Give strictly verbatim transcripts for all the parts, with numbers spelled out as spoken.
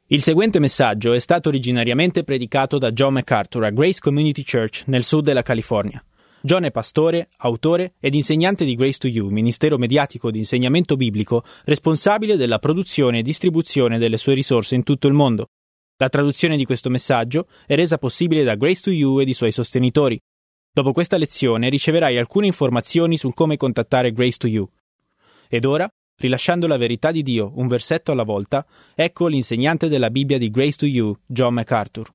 Il seguente messaggio è stato originariamente predicato da John MacArthur a Grace Community Church nel sud della California. John è pastore, autore ed insegnante di Grace to You, ministero mediatico di insegnamento biblico responsabile della produzione e distribuzione delle sue risorse in tutto il mondo. La traduzione di questo messaggio è resa possibile da Grace to You ed i suoi sostenitori. Dopo questa lezione riceverai alcune informazioni sul come contattare Grace to You. Ed ora, rilasciando la verità di Dio un versetto alla volta, ecco l'insegnante della Bibbia di Grace to You, John MacArthur.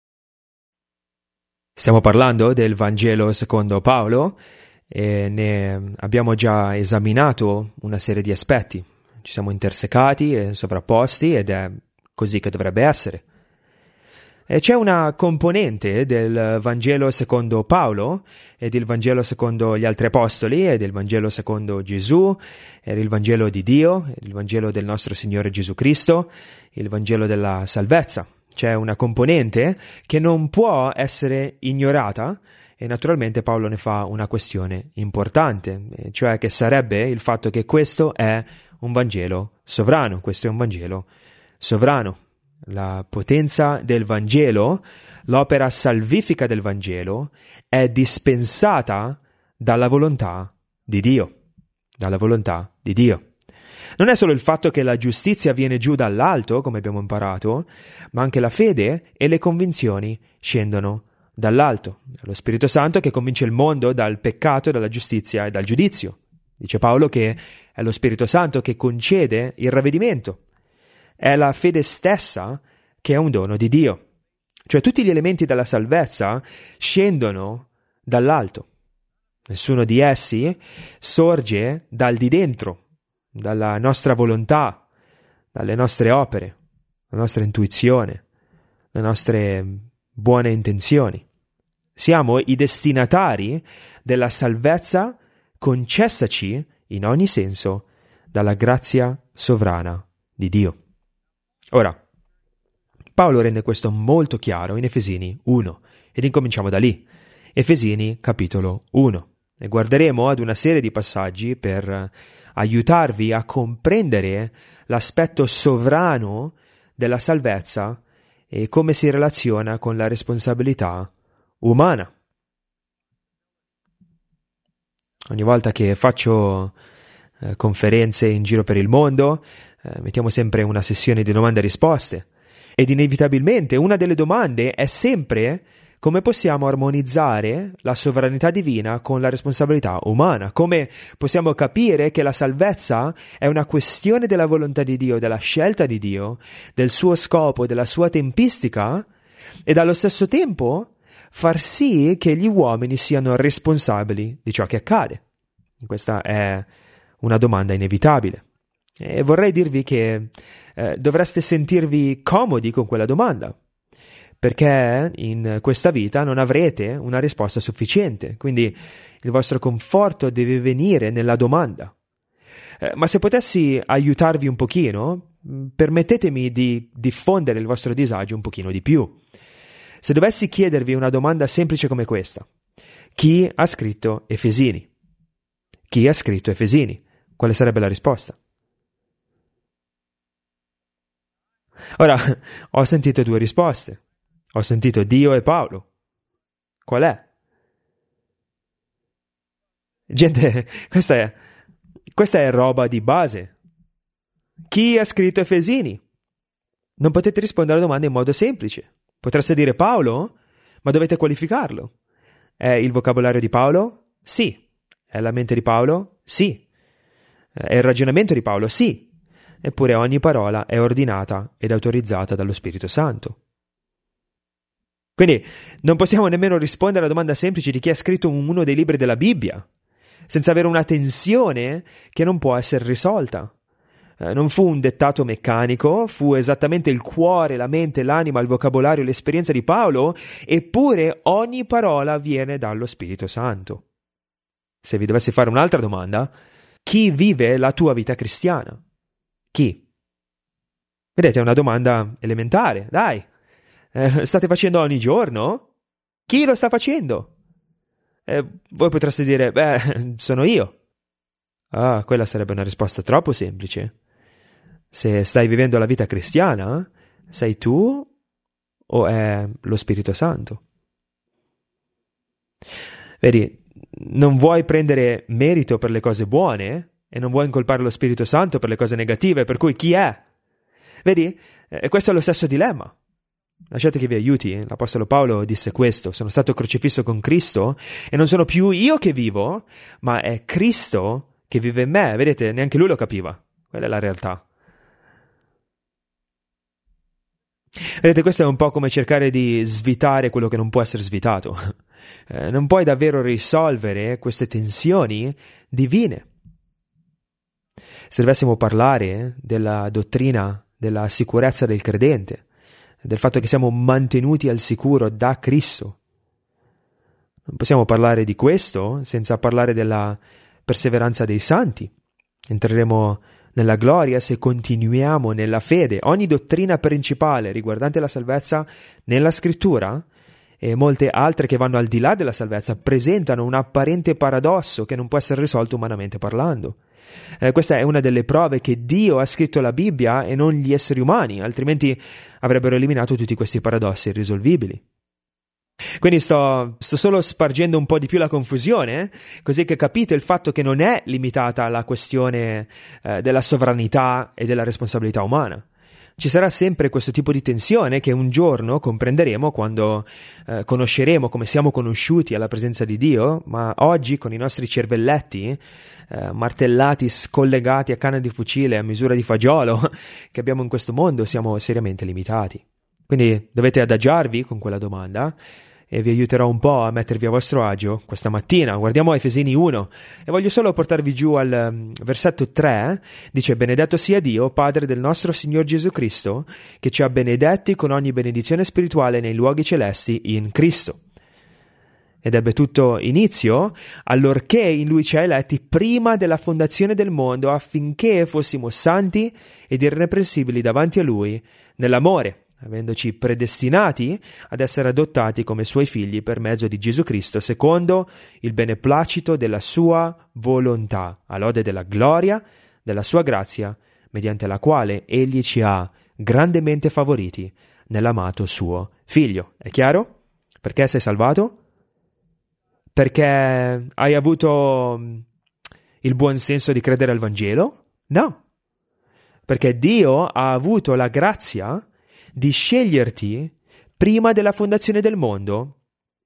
Stiamo parlando del Vangelo secondo Paolo e ne abbiamo già esaminato una serie di aspetti. Ci siamo intersecati e sovrapposti ed è così che dovrebbe essere. E c'è una componente del Vangelo secondo Paolo e del Vangelo secondo gli altri apostoli e del Vangelo secondo Gesù e il Vangelo di Dio, il Vangelo del nostro Signore Gesù Cristo, il Vangelo della salvezza. C'è una componente che non può essere ignorata e naturalmente Paolo ne fa una questione importante, cioè che sarebbe il fatto che questo è un Vangelo sovrano, questo è un Vangelo sovrano. La potenza del Vangelo, l'opera salvifica del Vangelo, è dispensata dalla volontà di Dio, dalla volontà di Dio. Non è solo il fatto che la giustizia viene giù dall'alto, come abbiamo imparato, ma anche la fede e le convinzioni scendono dall'alto. È lo Spirito Santo che convince il mondo dal peccato, dalla giustizia e dal giudizio. Dice Paolo che è lo Spirito Santo che concede il ravvedimento. È la fede stessa che è un dono di Dio. Cioè tutti gli elementi della salvezza scendono dall'alto. Nessuno di essi sorge dal di dentro, dalla nostra volontà, dalle nostre opere, la nostra intuizione, le nostre buone intenzioni. Siamo i destinatari della salvezza concessaci in ogni senso dalla grazia sovrana di Dio. Ora, Paolo rende questo molto chiaro in Efesini uno ed incominciamo da lì. Efesini capitolo uno. E guarderemo ad una serie di passaggi per aiutarvi a comprendere l'aspetto sovrano della salvezza e come si relaziona con la responsabilità umana. Ogni volta che faccio eh, conferenze in giro per il mondo, eh, mettiamo sempre una sessione di domande e risposte ed inevitabilmente una delle domande è sempre come possiamo armonizzare la sovranità divina con la responsabilità umana, come possiamo capire che la salvezza è una questione della volontà di Dio, della scelta di Dio, del suo scopo, della sua tempistica ed allo stesso tempo far sì che gli uomini siano responsabili di ciò che accade. Questa è una domanda inevitabile. E vorrei dirvi che eh, dovreste sentirvi comodi con quella domanda, perché in questa vita non avrete una risposta sufficiente, quindi il vostro conforto deve venire nella domanda. Eh, ma se potessi aiutarvi un pochino, permettetemi di diffondere il vostro disagio un pochino di più. Se dovessi chiedervi una domanda semplice come questa: chi ha scritto Efesini? Chi ha scritto Efesini? Quale sarebbe la risposta? Ora, ho sentito due risposte. Ho sentito Dio e Paolo. Qual è? Gente, questa è, questa è roba di base. Chi ha scritto Efesini? Non potete rispondere alla domanda in modo semplice. Potreste dire Paolo, ma dovete qualificarlo. È il vocabolario di Paolo? Sì. È la mente di Paolo? Sì. È il ragionamento di Paolo? Sì. Eppure ogni parola è ordinata ed autorizzata dallo Spirito Santo. Quindi non possiamo nemmeno rispondere alla domanda semplice di chi ha scritto uno dei libri della Bibbia, senza avere una tensione che non può essere risolta. Eh, non fu un dettato meccanico, fu esattamente il cuore, la mente, l'anima, il vocabolario, l'esperienza di Paolo, eppure ogni parola viene dallo Spirito Santo. Se vi dovessi fare un'altra domanda, chi vive la tua vita cristiana? Chi? Vedete, è una domanda elementare, dai. Eh, state facendo ogni giorno? Chi lo sta facendo? Eh, voi potreste dire, beh, sono io. Ah, quella sarebbe una risposta troppo semplice. Se stai vivendo la vita cristiana, Sei tu o è lo Spirito Santo? Vedi, non vuoi prendere merito per le cose buone e non vuoi incolpare lo Spirito Santo per le cose negative, per cui chi è? Vedi? E questo è lo stesso dilemma. Lasciate che vi aiuti. L'Apostolo Paolo disse questo: sono stato crocifisso con Cristo e non sono più io che vivo, ma è Cristo che vive in me. Vedete, neanche lui lo capiva. Quella è la realtà. Vedete, questo è un po' come cercare di svitare quello che non può essere svitato. Eh, non puoi davvero risolvere queste tensioni divine. Se dovessimo parlare della dottrina della sicurezza del credente, del fatto che siamo mantenuti al sicuro da Cristo, non possiamo parlare di questo senza parlare della perseveranza dei santi. Entreremo nella gloria se continuiamo nella fede. Ogni dottrina principale riguardante la salvezza nella Scrittura e molte altre che vanno al di là della salvezza presentano un apparente paradosso che non può essere risolto umanamente parlando. Eh, questa è una delle prove che Dio ha scritto la Bibbia e non gli esseri umani, altrimenti avrebbero eliminato tutti questi paradossi irrisolvibili. Quindi sto, sto solo spargendo un po' di più la confusione, così che capite il fatto che non è limitata alla questione eh, della sovranità e della responsabilità umana. Ci sarà sempre questo tipo di tensione che un giorno comprenderemo quando eh, conosceremo come siamo conosciuti alla presenza di Dio, ma oggi con i nostri cervelletti eh, martellati, scollegati a canna di fucile a misura di fagiolo che abbiamo in questo mondo, siamo seriamente limitati. Quindi dovete adagiarvi con quella domanda e vi aiuterò un po' a mettervi a vostro agio questa mattina. Guardiamo Efesini uno e voglio solo portarvi giù al um, versetto tre. Dice: benedetto sia Dio, Padre del nostro Signor Gesù Cristo, che ci ha benedetti con ogni benedizione spirituale nei luoghi celesti in Cristo. Ed ebbe tutto inizio allorché in Lui ci ha eletti prima della fondazione del mondo, affinché fossimo santi ed irreprensibili davanti a Lui nell'amore, avendoci predestinati ad essere adottati come Suoi figli per mezzo di Gesù Cristo, secondo il beneplacito della Sua volontà, a lode della gloria della Sua grazia, mediante la quale Egli ci ha grandemente favoriti nell'amato Suo Figlio. È chiaro? Perché sei salvato? Perché hai avuto il buon senso di credere al Vangelo? No. Perché Dio ha avuto la grazia di sceglierti prima della fondazione del mondo.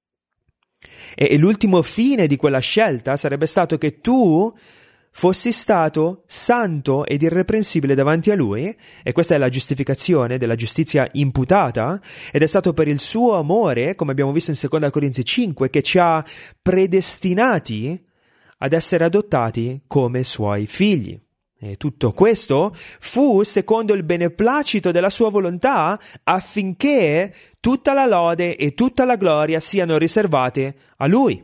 E, e l'ultimo fine di quella scelta sarebbe stato che tu fossi stato santo ed irreprensibile davanti a Lui, e questa è la giustificazione della giustizia imputata, ed è stato per il suo amore, come abbiamo visto in seconda Corinzi cinque, che ci ha predestinati ad essere adottati come Suoi figli. E tutto questo fu secondo il beneplacito della Sua volontà, affinché tutta la lode e tutta la gloria siano riservate a Lui.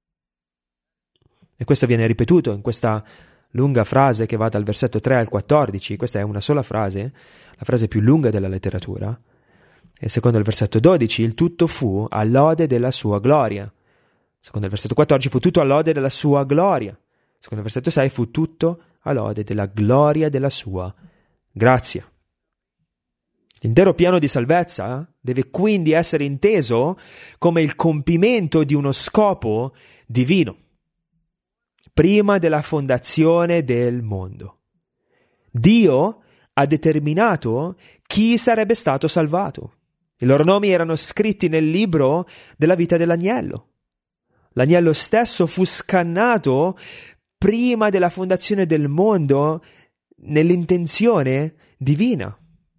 E questo viene ripetuto in questa lunga frase che va dal versetto tre al quattordici. Questa è una sola frase, la frase più lunga della letteratura. E secondo il versetto dodici, il tutto fu a lode della Sua gloria. Secondo il versetto quattordici, fu tutto a lode della Sua gloria. Secondo il versetto sei, fu tutto a lode della gloria della Sua grazia. L'intero piano di salvezza deve quindi essere inteso come il compimento di uno scopo divino, prima della fondazione del mondo. Dio ha determinato chi sarebbe stato salvato. I loro nomi erano scritti nel libro della vita dell'agnello. L'agnello stesso fu scannato prima della fondazione del mondo nell'intenzione divina.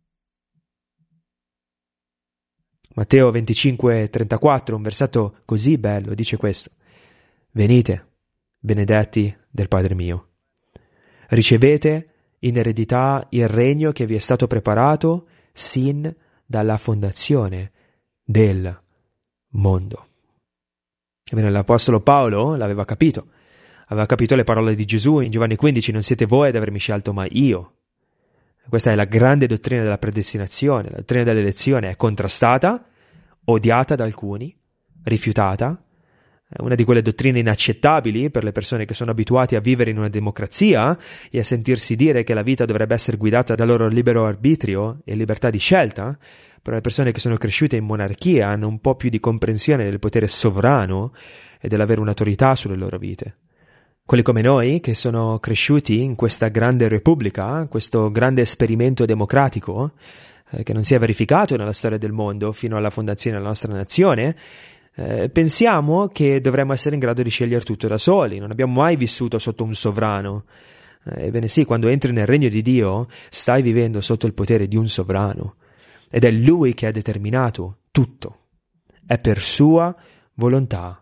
Matteo venticinque trentaquattro, un versetto così bello, dice questo: venite, benedetti del Padre mio, ricevete in eredità il regno che vi è stato preparato sin dalla fondazione del mondo. Ebbene, l'Apostolo Paolo l'aveva capito, aveva capito le parole di Gesù in Giovanni quindici: non siete voi ad avermi scelto, ma io. Questa è la grande dottrina della predestinazione. La dottrina dell'elezione è contrastata, odiata da alcuni, rifiutata Una di quelle dottrine inaccettabili per le persone che sono abituate a vivere in una democrazia e a sentirsi dire che la vita dovrebbe essere guidata dal loro libero arbitrio e libertà di scelta. Per le persone che sono cresciute in monarchia hanno un po' più di comprensione del potere sovrano e dell'avere un'autorità sulle loro vite. Quelli come noi, che sono cresciuti in questa grande repubblica, questo grande esperimento democratico, eh, che non si è verificato nella storia del mondo fino alla fondazione della nostra nazione, Eh, pensiamo che dovremmo essere in grado di scegliere tutto da soli, non abbiamo mai vissuto sotto un sovrano. Eh, ebbene sì, quando entri nel regno di Dio stai vivendo sotto il potere di un sovrano ed è Lui che ha determinato tutto. È per sua volontà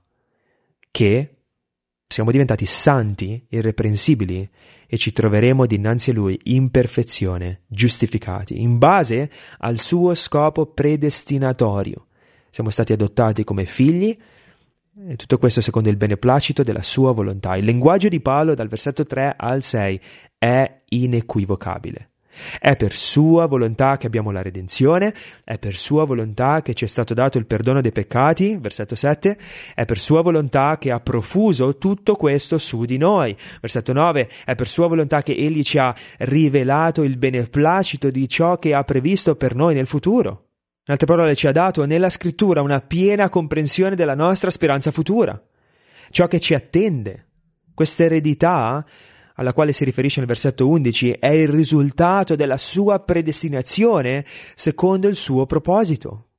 che siamo diventati santi, irreprensibili e ci troveremo dinanzi a Lui in perfezione, giustificati, in base al suo scopo predestinatorio. Siamo stati adottati come figli e tutto questo secondo il beneplacito della sua volontà. Il linguaggio di Paolo dal versetto tre al sei è inequivocabile. È per sua volontà che abbiamo la redenzione, è per sua volontà che ci è stato dato il perdono dei peccati, versetto sette, è per sua volontà che ha profuso tutto questo su di noi. Versetto nove, è per sua volontà che Egli ci ha rivelato il beneplacito di ciò che ha previsto per noi nel futuro. In altre parole, ci ha dato nella scrittura una piena comprensione della nostra speranza futura, ciò che ci attende. Questa eredità, alla quale si riferisce nel versetto undici, è il risultato della sua predestinazione secondo il suo proposito.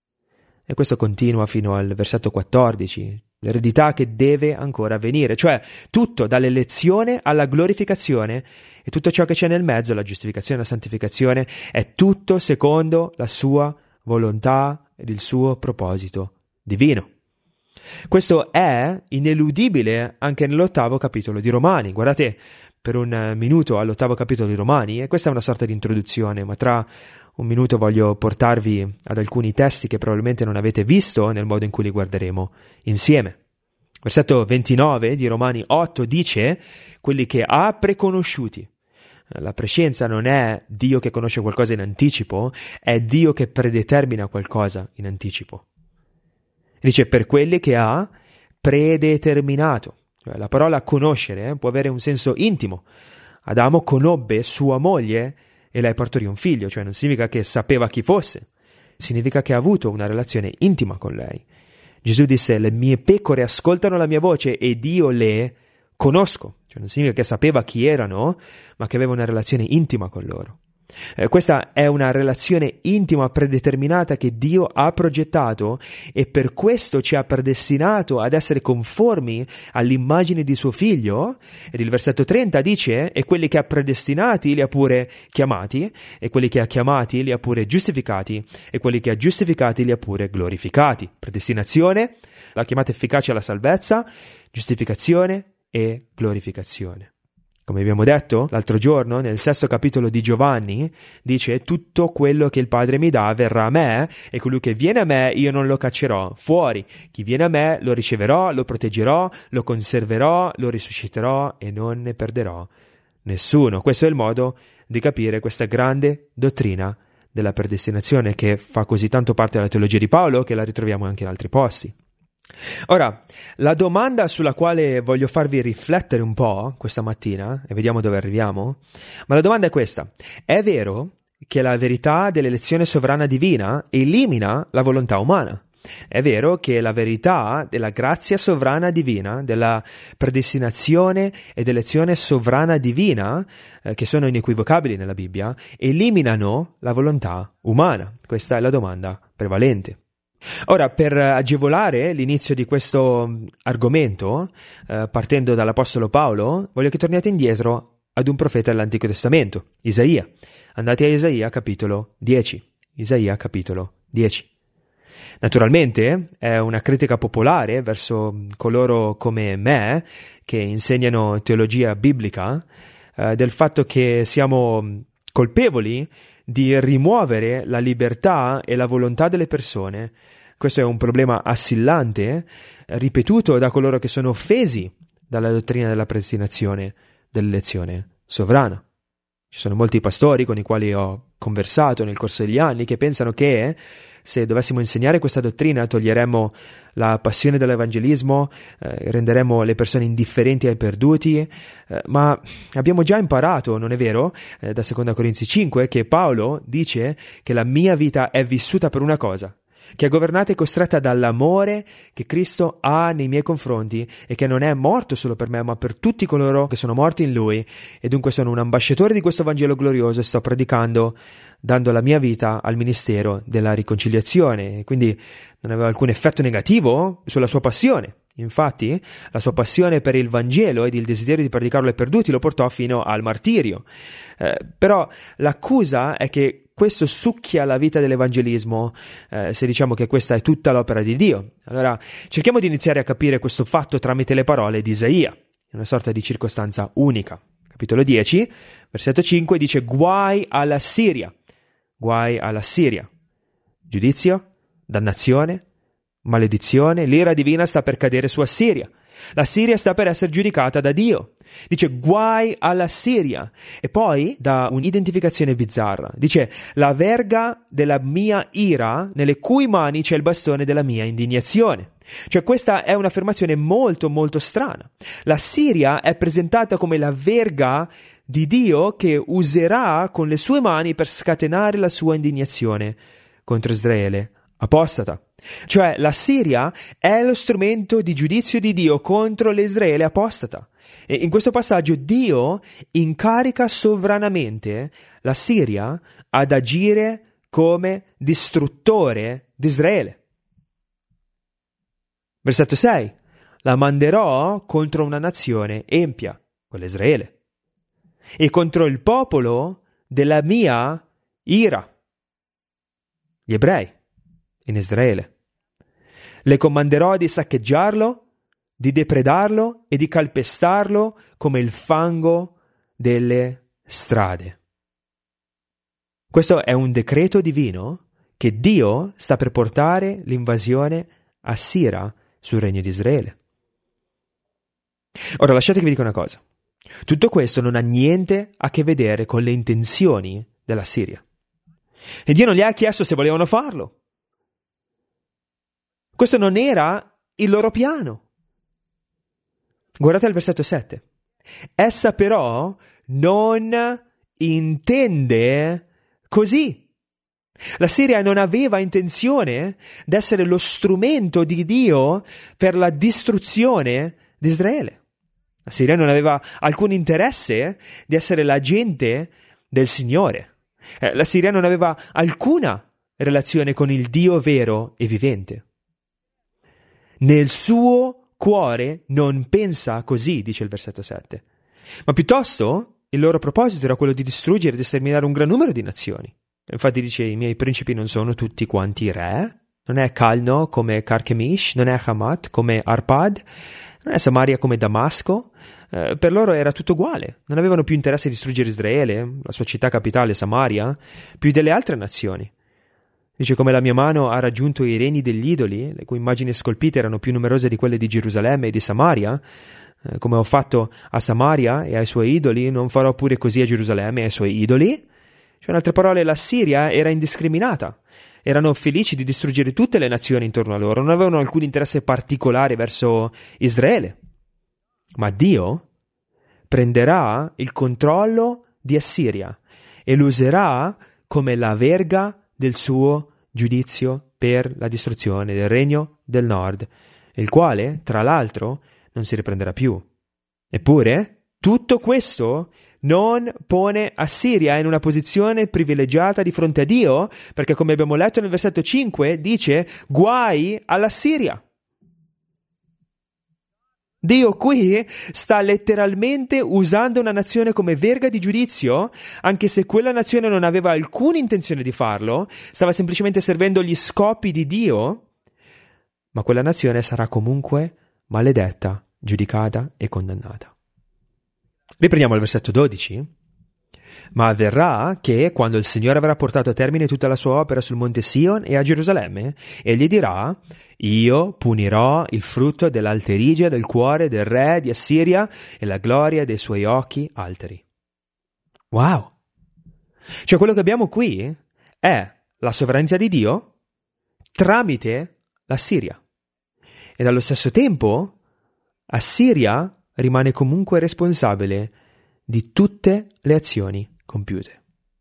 E questo continua fino al versetto quattordici, l'eredità che deve ancora avvenire, cioè tutto dall'elezione alla glorificazione e tutto ciò che c'è nel mezzo, la giustificazione e la santificazione, è tutto secondo la sua volontà ed il suo proposito divino. Questo è ineludibile anche nell'ottavo capitolo di Romani. Guardate per un minuto all'ottavo capitolo di Romani, e questa è una sorta di introduzione, ma tra un minuto voglio portarvi ad alcuni testi che probabilmente non avete visto nel modo in cui li guarderemo insieme. Versetto ventinove di Romani otto dice: quelli che ha preconosciuti. La prescienza non è Dio che conosce qualcosa in anticipo, è Dio che predetermina qualcosa in anticipo. Dice per quelli che ha predeterminato. Cioè, la parola conoscere eh, può avere un senso intimo. Adamo conobbe sua moglie e lei partorì un figlio, cioè non significa che sapeva chi fosse, significa che ha avuto una relazione intima con lei. Gesù disse: le mie pecore ascoltano la mia voce ed io le conosco. Non significa che sapeva chi erano, ma che aveva una relazione intima con loro. Eh, questa è una relazione intima predeterminata che Dio ha progettato e per questo ci ha predestinato ad essere conformi all'immagine di suo figlio. Ed il versetto trenta dice: e quelli che ha predestinati li ha pure chiamati, e quelli che ha chiamati li ha pure giustificati, e quelli che ha giustificati li ha pure glorificati. Predestinazione, la chiamata efficace alla salvezza, giustificazione e glorificazione. Come abbiamo detto l'altro giorno, nel sesto capitolo di Giovanni, dice: tutto quello che il Padre mi dà verrà a me, e colui che viene a me io non lo caccerò fuori. Chi viene a me lo riceverò, lo proteggerò, lo conserverò, lo risusciterò e non ne perderò nessuno. Questo è il modo di capire questa grande dottrina della predestinazione che fa così tanto parte della teologia di Paolo che la ritroviamo anche in altri posti. Ora, la domanda sulla quale voglio farvi riflettere un po' questa mattina, e vediamo dove arriviamo, ma la domanda è questa: è vero che la verità dell'elezione sovrana divina elimina la volontà umana? È vero che la verità della grazia sovrana divina, della predestinazione ed elezione sovrana divina, eh, che sono inequivocabili nella Bibbia, eliminano la volontà umana? Questa è la domanda prevalente. Ora, per agevolare l'inizio di questo argomento, eh, partendo dall'Apostolo Paolo, voglio che torniate indietro ad un profeta dell'Antico Testamento, Isaia. Andate a Isaia capitolo dieci. Isaia capitolo dieci. Naturalmente è una critica popolare verso coloro come me che insegnano teologia biblica eh, del fatto che siamo colpevoli di rimuovere la libertà e la volontà delle persone. Questo è un problema assillante, ripetuto da coloro che sono offesi dalla dottrina della predestinazione, dell'elezione sovrana. Ci sono molti pastori con i quali ho conversato nel corso degli anni, che pensano che se dovessimo insegnare questa dottrina toglieremmo la passione dell'evangelismo, eh, renderemmo le persone indifferenti ai perduti, eh, ma abbiamo già imparato, non è vero, eh, da seconda Corinzi cinque, che Paolo dice che la mia vita è vissuta per una cosa, che è governata e costretta dall'amore che Cristo ha nei miei confronti e che non è morto solo per me ma per tutti coloro che sono morti in Lui, e dunque sono un ambasciatore di questo Vangelo glorioso e sto predicando dando la mia vita al ministero della riconciliazione, e quindi non aveva alcun effetto negativo sulla sua passione. Infatti la sua passione per il Vangelo ed il desiderio di predicarlo ai perduti lo portò fino al martirio, eh, però l'accusa è che questo succhia la vita dell'evangelismo, eh, se diciamo che questa è tutta l'opera di Dio. Allora cerchiamo di iniziare a capire questo fatto tramite le parole di Isaia, una sorta di circostanza unica. Capitolo dieci, versetto cinque dice: guai alla Siria, guai alla Siria, giudizio, dannazione, maledizione, l'ira divina sta per cadere su Assiria. La Siria sta per essere giudicata da Dio. Dice guai alla Siria, e poi dà un'identificazione bizzarra. Dice la verga della mia ira nelle cui mani c'è il bastone della mia indignazione. Cioè questa è un'affermazione molto molto strana. La Siria è presentata come la verga di Dio che userà con le sue mani per scatenare la sua indignazione contro Israele apostata. Cioè la Siria è lo strumento di giudizio di Dio contro l'Israele apostata. E in questo passaggio Dio incarica sovranamente la Siria ad agire come distruttore di Israele. Versetto sei: la manderò contro una nazione empia, quella Israele, e contro il popolo della mia ira, gli ebrei in Israele. Le comanderò di saccheggiarlo, di depredarlo e di calpestarlo come il fango delle strade. Questo è un decreto divino che Dio sta per portare l'invasione assira sul regno di Israele. Ora lasciate che vi dica una cosa. Tutto questo non ha niente a che vedere con le intenzioni della Siria. E Dio non gli ha chiesto se volevano farlo. Questo non era il loro piano. Guardate il versetto sette. Essa però non intende così. La Siria non aveva intenzione di essere lo strumento di Dio per la distruzione di Israele. La Siria non aveva alcun interesse di essere l'agente del Signore. La Siria non aveva alcuna relazione con il Dio vero e vivente. Nel suo cuore non pensa così, dice il versetto sette, ma piuttosto il loro proposito era quello di distruggere e di sterminare un gran numero di nazioni. Infatti dice: i miei principi non sono tutti quanti re, non è Calno come Carchemish, non è Hamat come Arpad, non è Samaria come Damasco. Eh, per loro era tutto uguale, non avevano più interesse a distruggere Israele, la sua città capitale Samaria, più delle altre nazioni. Dice: come la mia mano ha raggiunto i reni degli idoli, le cui immagini scolpite erano più numerose di quelle di Gerusalemme e di Samaria, eh, come ho fatto a Samaria e ai suoi idoli, non farò pure così a Gerusalemme e ai suoi idoli. Cioè, in altre parole, la Siria era indiscriminata. Erano felici di distruggere tutte le nazioni intorno a loro, non avevano alcun interesse particolare verso Israele. Ma Dio prenderà il controllo di Assiria e lo userà come la verga del suo giudizio per la distruzione del regno del nord, il quale, tra l'altro, non si riprenderà più. Eppure, tutto questo non pone Assiria in una posizione privilegiata di fronte a Dio, perché come abbiamo letto nel versetto cinque, dice: guai all'Assiria. Dio qui sta letteralmente usando una nazione come verga di giudizio, anche se quella nazione non aveva alcuna intenzione di farlo, stava semplicemente servendo gli scopi di Dio, ma quella nazione sarà comunque maledetta, giudicata e condannata. Riprendiamo il versetto dodici. Ma avverrà che, quando il Signore avrà portato a termine tutta la sua opera sul monte Sion e a Gerusalemme, egli dirà: io punirò il frutto dell'alterigia del cuore del re di Assiria e la gloria dei suoi occhi alteri. Wow! Cioè quello che abbiamo qui è la sovranità di Dio tramite l'Assiria. Ed allo stesso tempo Assiria rimane comunque responsabile di tutte le azioni compiute.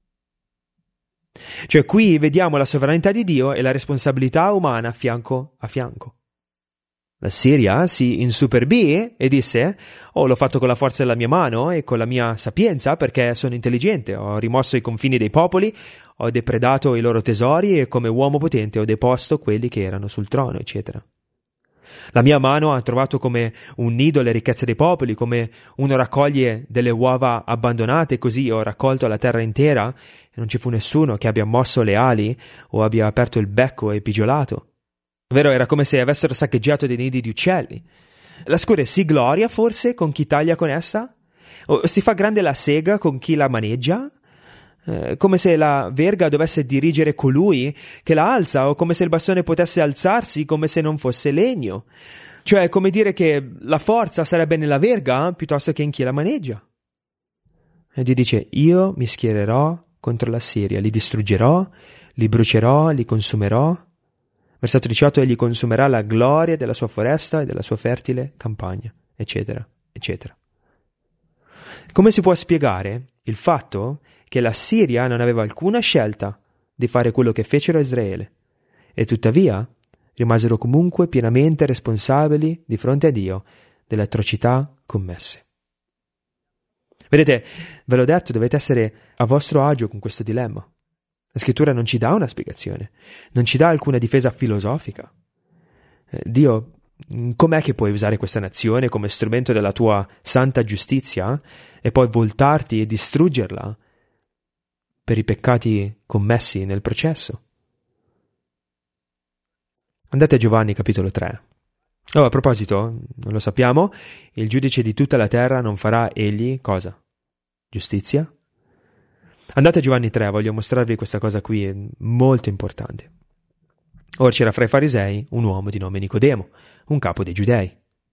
Cioè qui vediamo la sovranità di Dio e la responsabilità umana fianco a fianco. La Siria si insuperbì e disse: oh, l'ho fatto con la forza della mia mano e con la mia sapienza perché sono intelligente, ho rimosso i confini dei popoli, ho depredato i loro tesori e come uomo potente ho deposto quelli che erano sul trono, eccetera. La mia mano ha trovato come un nido le ricchezze dei popoli, come uno raccoglie delle uova abbandonate, così ho raccolto la terra intera e non ci fu nessuno che abbia mosso le ali o abbia aperto il becco e pigiolato. Vero, era come se avessero saccheggiato dei nidi di uccelli. La scure si gloria forse con chi taglia con essa? O si fa grande la sega con chi la maneggia? Eh, come se la verga dovesse dirigere colui che la alza, o come se il bastone potesse alzarsi come se non fosse legno. Cioè, come dire che la forza sarebbe nella verga piuttosto che in chi la maneggia. E Dio dice: io mi schiererò contro la Siria, li distruggerò, li brucerò, li consumerò. Versetto diciotto: egli consumerà la gloria della sua foresta e della sua fertile campagna, eccetera, eccetera. Come si può spiegare il fatto che la Siria non aveva alcuna scelta di fare quello che fecero a Israele e tuttavia rimasero comunque pienamente responsabili di fronte a Dio delle atrocità commesse? Vedete, ve l'ho detto, dovete essere a vostro agio con questo dilemma. La scrittura non ci dà una spiegazione, non ci dà alcuna difesa filosofica. Eh, Dio, com'è che puoi usare questa nazione come strumento della tua santa giustizia e poi voltarti e distruggerla per i peccati commessi nel processo? Andate a Giovanni capitolo tre. Oh, a proposito, non lo sappiamo, il giudice di tutta la terra non farà egli cosa? Giustizia? Andate a Giovanni tre, voglio mostrarvi questa cosa qui, è molto importante. Ora c'era fra i farisei un uomo di nome Nicodemo, un capo dei giudei.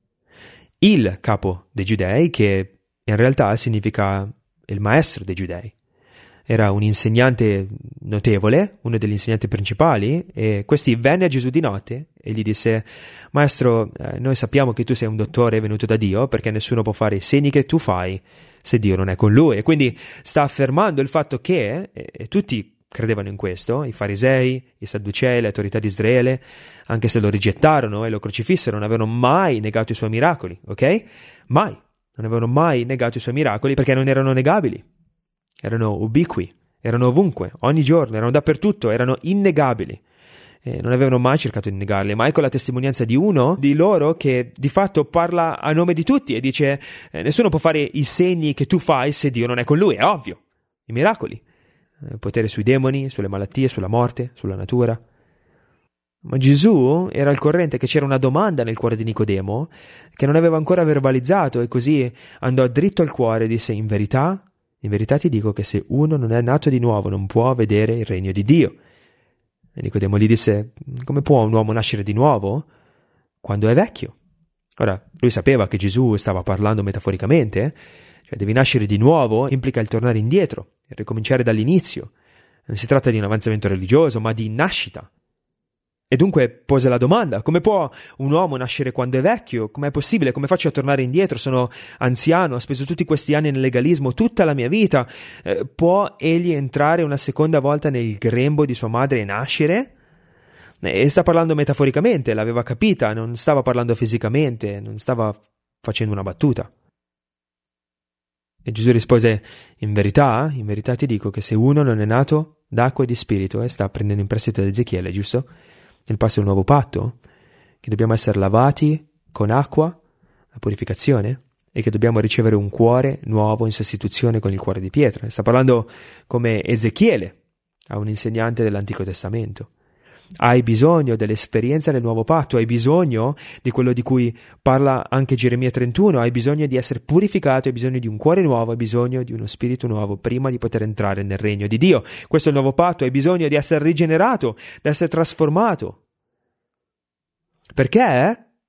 Il capo dei giudei, che in realtà significa il maestro dei giudei. Era un insegnante notevole, uno degli insegnanti principali, e questi venne a Gesù di notte e gli disse: Maestro, eh, noi sappiamo che tu sei un dottore venuto da Dio, perché nessuno può fare i segni che tu fai se Dio non è con lui. E quindi sta affermando il fatto che, e, e tutti credevano in questo, i farisei, i sadducei, le autorità di Israele, anche se lo rigettarono e lo crocifissero, non avevano mai negato i suoi miracoli, ok? Mai, non avevano mai negato i suoi miracoli perché non erano negabili. Erano ubiqui, erano ovunque, ogni giorno, erano dappertutto, erano innegabili. E non avevano mai cercato di negarli, mai con la testimonianza di uno di loro che di fatto parla a nome di tutti e dice: eh, nessuno può fare i segni che tu fai se Dio non è con lui, è ovvio. I miracoli, eh, potere sui demoni, sulle malattie, sulla morte, sulla natura. Ma Gesù era al corrente che c'era una domanda nel cuore di Nicodemo che non aveva ancora verbalizzato, e così andò dritto al cuore e disse: in verità In verità ti dico che se uno non è nato di nuovo non può vedere il regno di Dio. E Nicodemo gli disse: come può un uomo nascere di nuovo quando è vecchio? Ora, lui sapeva che Gesù stava parlando metaforicamente, cioè devi nascere di nuovo implica il tornare indietro, il ricominciare dall'inizio. Non si tratta di un avanzamento religioso, ma di nascita. E dunque pose la domanda: come può un uomo nascere quando è vecchio? Com'è possibile? Come faccio a tornare indietro? Sono anziano, ho speso tutti questi anni nel legalismo, tutta la mia vita. Eh, può egli entrare una seconda volta nel grembo di sua madre e nascere? E sta parlando metaforicamente, l'aveva capita, non stava parlando fisicamente, non stava facendo una battuta. E Gesù rispose: in verità, in verità ti dico che se uno non è nato d'acqua e di spirito, e sta prendendo in prestito da Ezechiele, giusto? Nel passo del nuovo patto, che dobbiamo essere lavati con acqua, la purificazione, e che dobbiamo ricevere un cuore nuovo in sostituzione con il cuore di pietra. Sta parlando come Ezechiele a un insegnante dell'Antico Testamento. Hai bisogno dell'esperienza del nuovo patto, hai bisogno di quello di cui parla anche Geremia trentuno, hai bisogno di essere purificato, hai bisogno di un cuore nuovo, hai bisogno di uno spirito nuovo prima di poter entrare nel regno di Dio. Questo è il nuovo patto, hai bisogno di essere rigenerato, di essere trasformato. Perché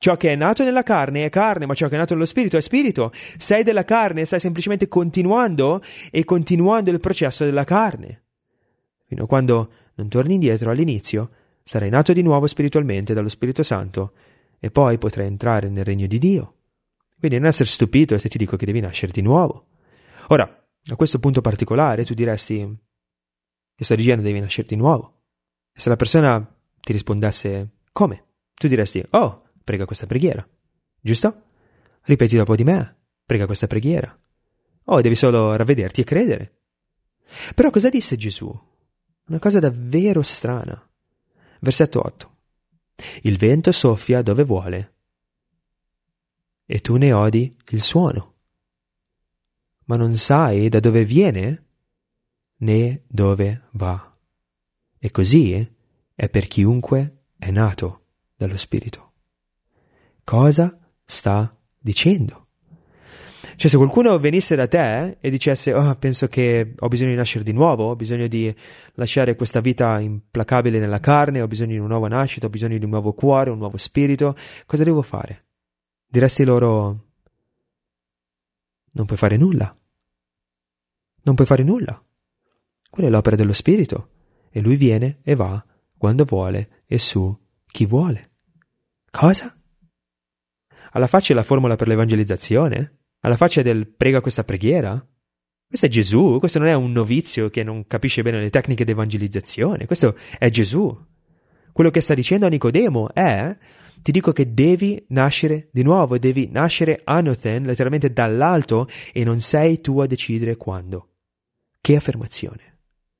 Ciò che è nato nella carne è carne, ma ciò che è nato nello spirito è spirito. Sei della carne, stai semplicemente continuando e continuando il processo della carne. Fino a quando non torni indietro all'inizio, sarai nato di nuovo spiritualmente dallo Spirito Santo e poi potrai entrare nel regno di Dio. Quindi non essere stupito se ti dico che devi nascere di nuovo. Ora, a questo punto particolare tu diresti: io sto dicendo devi nascere di nuovo. E se la persona ti rispondesse: come? Tu diresti: oh, prega questa preghiera, giusto? Ripeti dopo di me, prega questa preghiera. Oh, devi solo ravvederti e credere. Però cosa disse Gesù? Una cosa davvero strana. Versetto otto. Il vento soffia dove vuole e tu ne odi il suono, ma non sai da dove viene né dove va. E così è per chiunque è nato dallo Spirito. Cosa sta dicendo? Cioè, se qualcuno venisse da te e dicesse: oh, penso che ho bisogno di nascere di nuovo, ho bisogno di lasciare questa vita implacabile nella carne, ho bisogno di una nuova nascita, ho bisogno di un nuovo cuore, un nuovo spirito, cosa devo fare? Diresti loro: non puoi fare nulla. Non puoi fare nulla. Quella è l'opera dello Spirito e lui viene e va quando vuole e su chi vuole. Cosa? Alla faccia la formula per l'evangelizzazione? Alla faccia del prega questa preghiera? Questo è Gesù, questo non è un novizio che non capisce bene le tecniche di evangelizzazione, questo è Gesù. Quello che sta dicendo a Nicodemo è: ti dico che devi nascere di nuovo, devi nascere anothen, letteralmente dall'alto, e non sei tu a decidere quando. Che affermazione!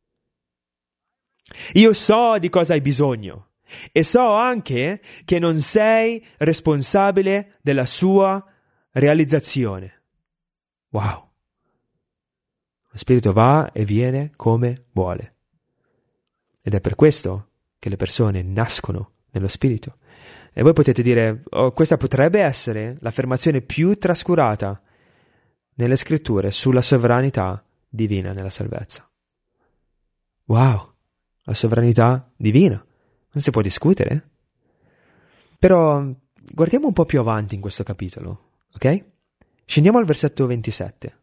Io so di cosa hai bisogno e so anche che non sei responsabile della sua realizzazione. Wow! Lo Spirito va e viene come vuole. Ed è per questo che le persone nascono nello Spirito. E voi potete dire: oh, questa potrebbe essere l'affermazione più trascurata nelle scritture sulla sovranità divina nella salvezza. Wow! La sovranità divina. Non si può discutere. Però guardiamo un po' più avanti in questo capitolo, ok? Scendiamo al versetto ventisette.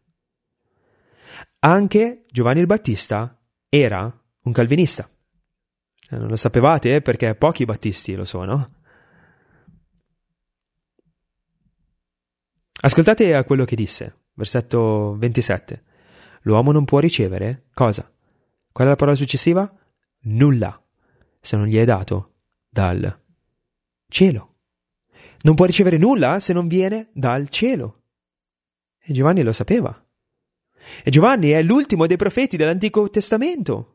Anche Giovanni il Battista era un calvinista. Non lo sapevate perché pochi battisti lo sono. Ascoltate a quello che disse, versetto ventisette. L'uomo non può ricevere cosa? Qual è la parola successiva? Nulla, se non gli è dato dal cielo. Non può ricevere nulla se non viene dal cielo. E Giovanni lo sapeva. E Giovanni è l'ultimo dei profeti dell'Antico Testamento.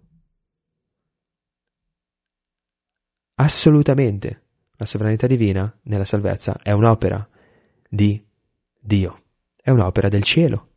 Assolutamente, la sovranità divina nella salvezza è un'opera di Dio, è un'opera del cielo.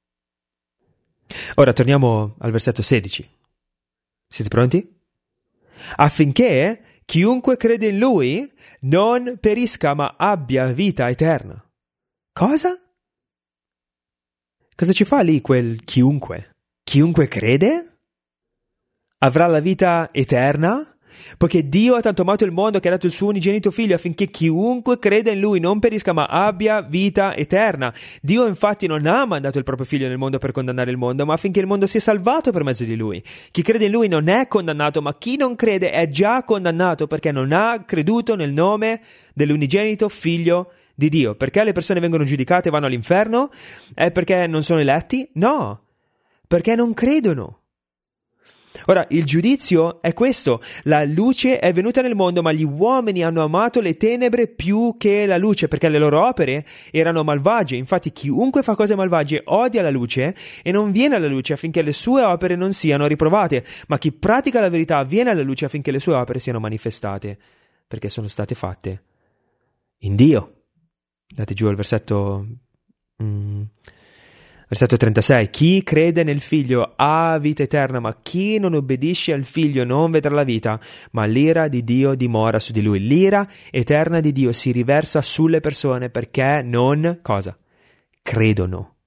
Ora torniamo al versetto sedici. Siete pronti? Affinché chiunque crede in Lui non perisca ma abbia vita eterna. Cosa? Cosa ci fa lì quel chiunque? Chiunque crede avrà la vita eterna? Poiché Dio ha tanto amato il mondo che ha dato il suo unigenito figlio affinché chiunque crede in lui non perisca ma abbia vita eterna. Dio infatti non ha mandato il proprio figlio nel mondo per condannare il mondo, ma affinché il mondo sia salvato per mezzo di lui. Chi crede in lui non è condannato, ma chi non crede è già condannato perché non ha creduto nel nome dell'unigenito figlio di Dio. Perché le persone vengono giudicate e vanno all'inferno? È perché non sono eletti? No, perché non credono. Ora, il giudizio è questo: la luce è venuta nel mondo, ma gli uomini hanno amato le tenebre più che la luce, perché le loro opere erano malvagie. Infatti chiunque fa cose malvagie odia la luce e non viene alla luce affinché le sue opere non siano riprovate, ma chi pratica la verità viene alla luce affinché le sue opere siano manifestate, perché sono state fatte in Dio. Date giù al versetto... Mm. Versetto trentasei. Chi crede nel figlio ha vita eterna, ma chi non obbedisce al figlio non vedrà la vita, ma l'ira di Dio dimora su di lui. L'ira eterna di Dio si riversa sulle persone perché non, cosa? Credono.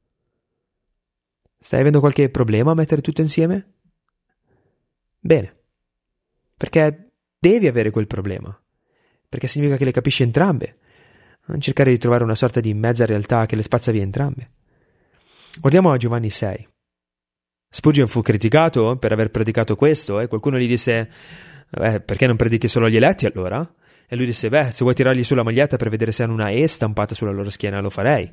Stai avendo qualche problema a mettere tutto insieme? Bene. Perché devi avere quel problema. Perché significa che le capisci entrambe. Non cercare di trovare una sorta di mezza realtà che le spazza via entrambe. Guardiamo a Giovanni sei. Spurgeon fu criticato per aver predicato questo e qualcuno gli disse: beh, perché non predichi solo agli eletti allora? E lui disse: beh, se vuoi tirargli sulla maglietta per vedere se hanno una E stampata sulla loro schiena, lo farei.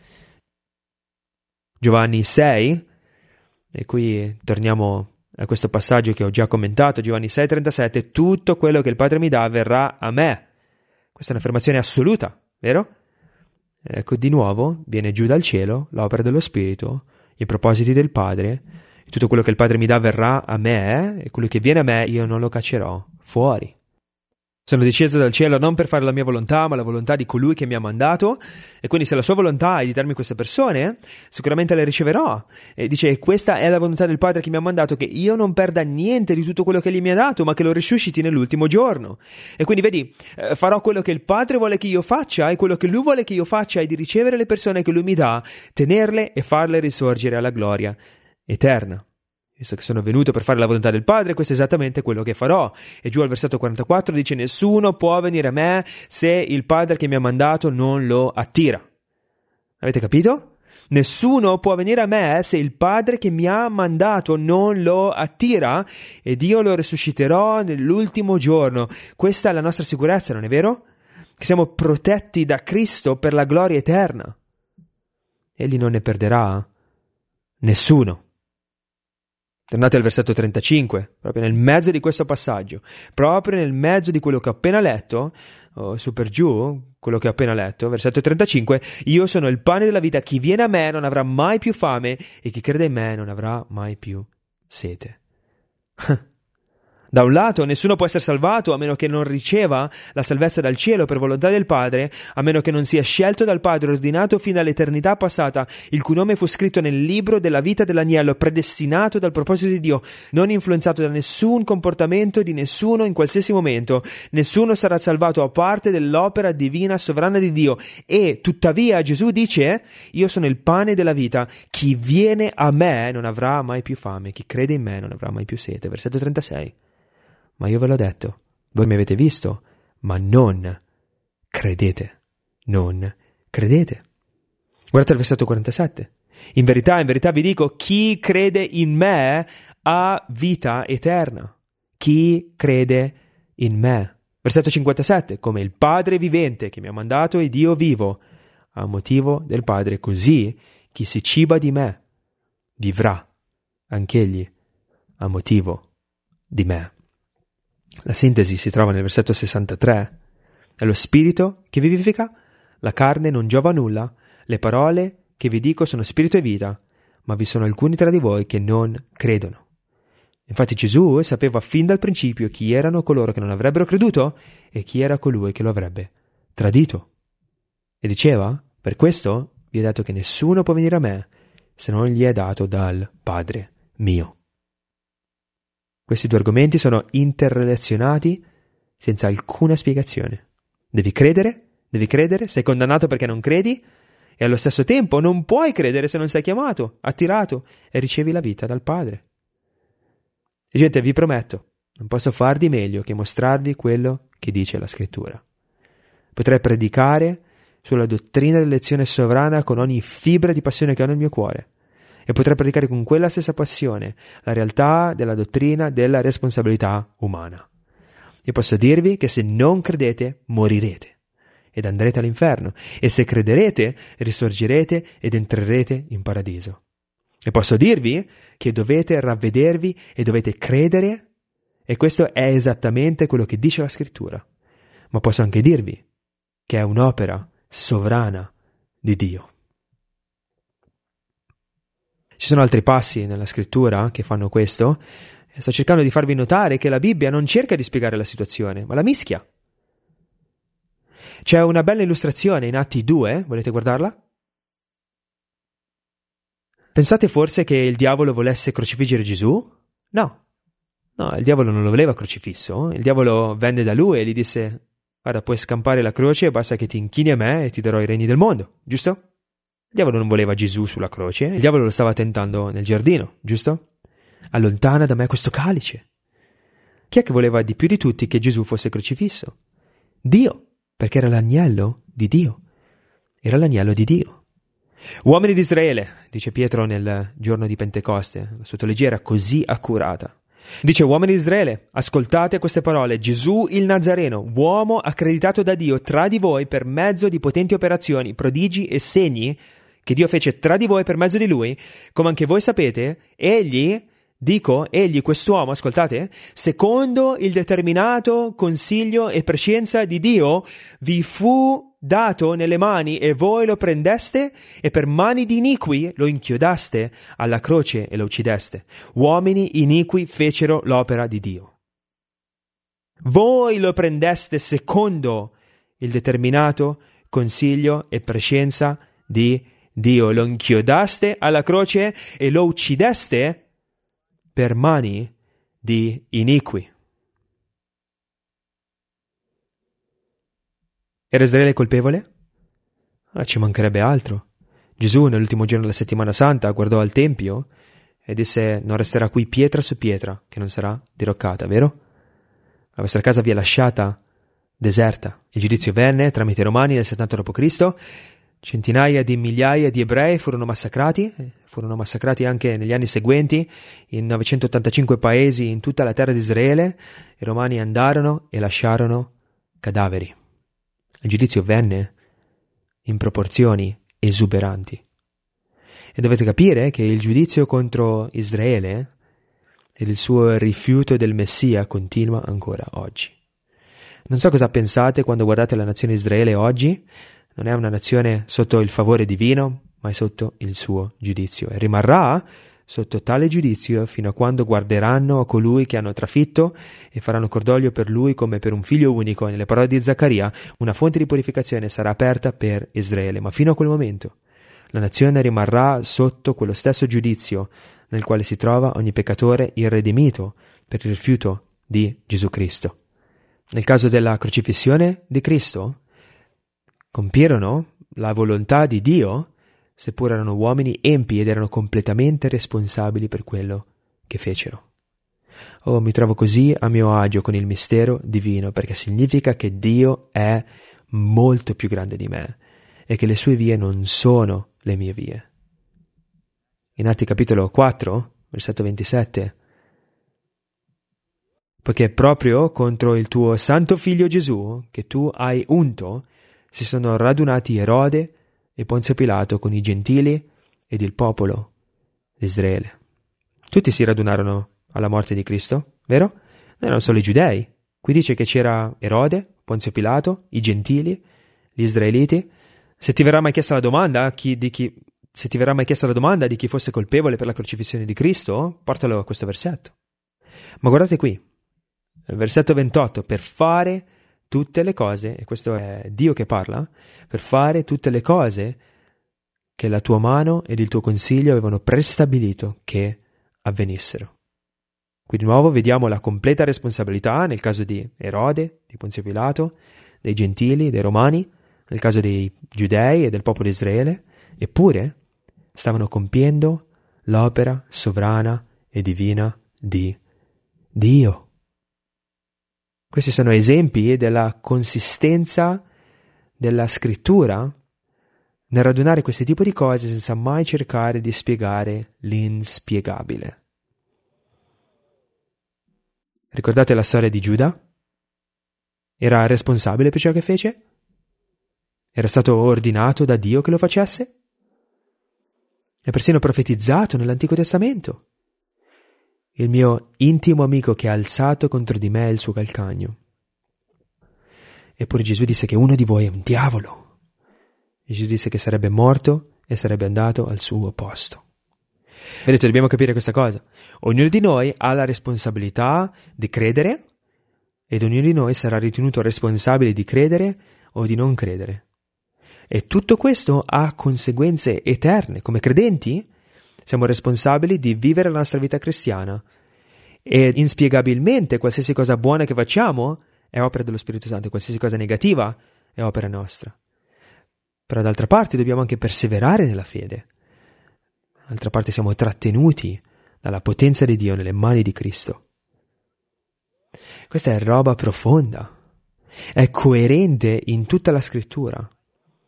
Giovanni sei, e qui torniamo a questo passaggio che ho già commentato, Giovanni sei trentasette: tutto quello che il Padre mi dà verrà a me. Questa è un'affermazione assoluta, vero? Ecco, di nuovo viene giù dal cielo l'opera dello Spirito, i propositi del Padre. Tutto quello che il Padre mi dà verrà a me, e quello che viene a me io non lo caccerò fuori. Sono disceso dal cielo non per fare la mia volontà, ma la volontà di colui che mi ha mandato, e quindi se la sua volontà è di darmi queste persone, sicuramente le riceverò. E dice: questa è la volontà del Padre che mi ha mandato, che io non perda niente di tutto quello che egli mi ha dato, ma che lo risusciti nell'ultimo giorno. E quindi vedi, eh, farò quello che il Padre vuole che io faccia, e quello che lui vuole che io faccia è di ricevere le persone che lui mi dà, tenerle e farle risorgere alla gloria eterna. Visto che sono venuto per fare la volontà del Padre, questo è esattamente quello che farò. E giù al versetto quarantaquattro dice: nessuno può venire a me se il Padre che mi ha mandato non lo attira. Avete capito? Nessuno può venire a me se il Padre che mi ha mandato non lo attira, ed io lo risusciterò nell'ultimo giorno. Questa è la nostra sicurezza, non è vero? Che siamo protetti da Cristo per la gloria eterna. Egli non ne perderà nessuno. Tornate al versetto trentacinque, proprio nel mezzo di questo passaggio, proprio nel mezzo di quello che ho appena letto, o su per giù, quello che ho appena letto, versetto trentacinque: io sono il pane della vita, chi viene a me non avrà mai più fame, e chi crede in me non avrà mai più sete. Da un lato, nessuno può essere salvato a meno che non riceva la salvezza dal cielo per volontà del Padre, a meno che non sia scelto dal Padre, ordinato fino all'eternità passata, il cui nome fu scritto nel libro della vita dell'agnello, predestinato dal proposito di Dio, non influenzato da nessun comportamento di nessuno in qualsiasi momento. Nessuno sarà salvato a parte dell'opera divina sovrana di Dio. E tuttavia Gesù dice: io sono il pane della vita, chi viene a me non avrà mai più fame, chi crede in me non avrà mai più sete. Versetto trentasei. Ma io ve l'ho detto, voi mi avete visto, ma non credete, non credete. Guardate il versetto quarantasette. In verità, in verità vi dico, chi crede in me ha vita eterna. Chi crede in me. Versetto cinquantasette. Come il Padre vivente che mi ha mandato ed io vivo, a motivo del Padre, così chi si ciba di me vivrà anch'egli a motivo di me. La sintesi si trova nel versetto sessantatré. È lo spirito che vivifica, la carne non giova a nulla, le parole che vi dico sono spirito e vita, ma vi sono alcuni tra di voi che non credono. Infatti Gesù sapeva fin dal principio chi erano coloro che non avrebbero creduto e chi era colui che lo avrebbe tradito. E diceva: per questo vi ho detto che nessuno può venire a me se non gli è dato dal Padre mio. Questi due argomenti sono interrelazionati senza alcuna spiegazione. Devi credere, devi credere, sei condannato perché non credi, e allo stesso tempo non puoi credere se non sei chiamato, attirato e ricevi la vita dal Padre. E gente, vi prometto, non posso far di meglio che mostrarvi quello che dice la Scrittura. Potrei predicare sulla dottrina dell'elezione sovrana con ogni fibra di passione che ho nel mio cuore. E potrei predicare con quella stessa passione la realtà della dottrina della responsabilità umana. E posso dirvi che se non credete, morirete ed andrete all'inferno, e se crederete, risorgerete ed entrerete in paradiso. E posso dirvi che dovete ravvedervi e dovete credere, e questo è esattamente quello che dice la Scrittura. Ma posso anche dirvi che è un'opera sovrana di Dio. Ci sono altri passi nella Scrittura che fanno questo. Sto cercando di farvi notare che la Bibbia non cerca di spiegare la situazione, ma la mischia. C'è una bella illustrazione in Atti due, volete guardarla? Pensate forse che il diavolo volesse crocifiggere Gesù? No. No, il diavolo non lo voleva crocifisso. Il diavolo venne da lui e gli disse: guarda, puoi scampare la croce, basta che ti inchini a me e ti darò i regni del mondo, giusto? Il diavolo non voleva Gesù sulla croce, il diavolo lo stava tentando nel giardino, giusto? Allontana da me questo calice. Chi è che voleva di più di tutti che Gesù fosse crocifisso? Dio, perché era l'agnello di Dio. era l'agnello di Dio. Uomini di Israele, dice Pietro nel giorno di Pentecoste, la sua teologia era così accurata. Dice: uomini di Israele, ascoltate queste parole. Gesù il Nazareno, uomo accreditato da Dio tra di voi per mezzo di potenti operazioni, prodigi e segni che Dio fece tra di voi per mezzo di lui, come anche voi sapete, egli, dico, egli, quest'uomo, ascoltate, secondo il determinato consiglio e prescienza di Dio, vi fu dato nelle mani e voi lo prendeste e per mani di iniqui lo inchiodaste alla croce e lo uccideste. Uomini iniqui fecero l'opera di Dio. Voi lo prendeste secondo il determinato consiglio e prescienza di Dio, lo inchiodaste alla croce e lo uccideste per mani di iniqui. Era Israele colpevole? Ah, ci mancherebbe altro. Gesù nell'ultimo giorno della settimana santa guardò al tempio e disse: non resterà qui pietra su pietra che non sarà diroccata, vero? La vostra casa vi è lasciata deserta. Il giudizio venne tramite i Romani nel settanta dopo Cristo. Centinaia di migliaia di ebrei furono massacrati, furono massacrati anche negli anni seguenti in novecentottantacinque paesi in tutta la terra di Israele. I Romani andarono e lasciarono cadaveri. Il giudizio venne in proporzioni esuberanti. E dovete capire che il giudizio contro Israele e il suo rifiuto del Messia continua ancora oggi. Non so cosa pensate quando guardate la nazione Israele oggi. Non è una nazione sotto il favore divino, ma è sotto il suo giudizio. E rimarrà sotto tale giudizio fino a quando guarderanno a colui che hanno trafitto e faranno cordoglio per lui come per un figlio unico. Nelle parole di Zaccaria, una fonte di purificazione sarà aperta per Israele. Ma fino a quel momento la nazione rimarrà sotto quello stesso giudizio nel quale si trova ogni peccatore irredimito per il rifiuto di Gesù Cristo. Nel caso della crocifissione di Cristo, compirono la volontà di Dio, seppur erano uomini empi ed erano completamente responsabili per quello che fecero. Oh, mi trovo così a mio agio con il mistero divino, perché significa che Dio è molto più grande di me e che le sue vie non sono le mie vie. In Atti capitolo quattro, versetto ventisette, poiché proprio contro il tuo santo figlio Gesù, che tu hai unto, si sono radunati Erode e Ponzio Pilato con i gentili ed il popolo di Israele. Tutti si radunarono alla morte di Cristo, vero? Non erano solo i giudei. Qui dice che c'era Erode, Ponzio Pilato, i gentili, gli israeliti. Se ti verrà mai chiesta la domanda chi, di chi, se ti verrà mai chiesta la domanda di chi fosse colpevole per la crocifissione di Cristo, portalo a questo versetto. Ma guardate qui, il versetto ventotto, per fare tutte le cose, e questo è Dio che parla, per fare tutte le cose che la tua mano ed il tuo consiglio avevano prestabilito che avvenissero. Qui di nuovo vediamo la completa responsabilità nel caso di Erode, di Ponzio Pilato, dei gentili, dei romani, nel caso dei giudei e del popolo di Israele, eppure stavano compiendo l'opera sovrana e divina di Dio. Questi sono esempi della consistenza della scrittura nel radunare questo tipo di cose senza mai cercare di spiegare l'inspiegabile. Ricordate la storia di Giuda? Era responsabile per ciò che fece? Era stato ordinato da Dio che lo facesse? È persino profetizzato nell'Antico Testamento. Il mio intimo amico che ha alzato contro di me il suo calcagno. Eppure Gesù disse che uno di voi è un diavolo. Gesù disse che sarebbe morto e sarebbe andato al suo posto. Vedete, dobbiamo capire questa cosa. Ognuno di noi ha la responsabilità di credere ed ognuno di noi sarà ritenuto responsabile di credere o di non credere. E tutto questo ha conseguenze eterne. Come credenti siamo responsabili di vivere la nostra vita cristiana e inspiegabilmente qualsiasi cosa buona che facciamo è opera dello Spirito Santo, qualsiasi cosa negativa è opera nostra. Però d'altra parte dobbiamo anche perseverare nella fede. D'altra parte siamo trattenuti dalla potenza di Dio nelle mani di Cristo. Questa è roba profonda, è coerente in tutta la scrittura.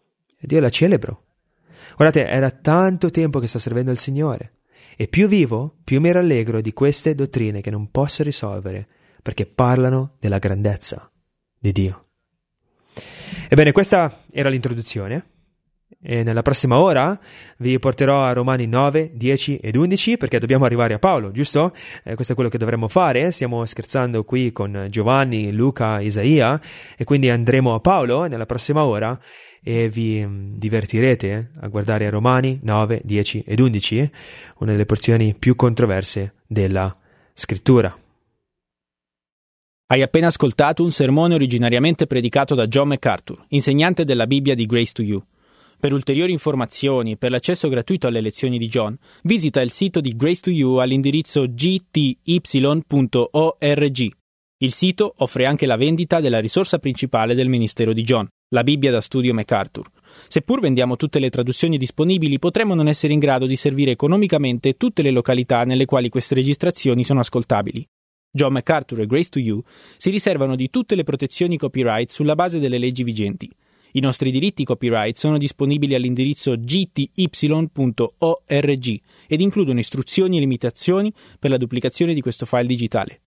ed io la celebro. Guardate, era tanto tempo che sto servendo il Signore, e più vivo, più mi rallegro di queste dottrine che non posso risolvere, perché parlano della grandezza di Dio. Ebbene, questa era l'introduzione. E nella prossima ora vi porterò a Romani nove, dieci ed undici, perché dobbiamo arrivare a Paolo, giusto? Eh, questo è quello che dovremmo fare. Stiamo scherzando qui con Giovanni, Luca, Isaia, e quindi andremo a Paolo nella prossima ora e vi divertirete a guardare Romani nove, dieci ed undici, una delle porzioni più controverse della scrittura. Hai appena ascoltato un sermone originariamente predicato da John MacArthur, insegnante della Bibbia di Grace to You. Per ulteriori informazioni e per l'accesso gratuito alle lezioni di John, visita il sito di Grace to You all'indirizzo g t y punto org. Il sito offre anche la vendita della risorsa principale del ministero di John, la Bibbia da studio MacArthur. Seppur vendiamo tutte le traduzioni disponibili, potremmo non essere in grado di servire economicamente tutte le località nelle quali queste registrazioni sono ascoltabili. John MacArthur e Grace to You si riservano di tutte le protezioni copyright sulla base delle leggi vigenti. I nostri diritti copyright sono disponibili all'indirizzo g t y punto org ed includono istruzioni e limitazioni per la duplicazione di questo file digitale.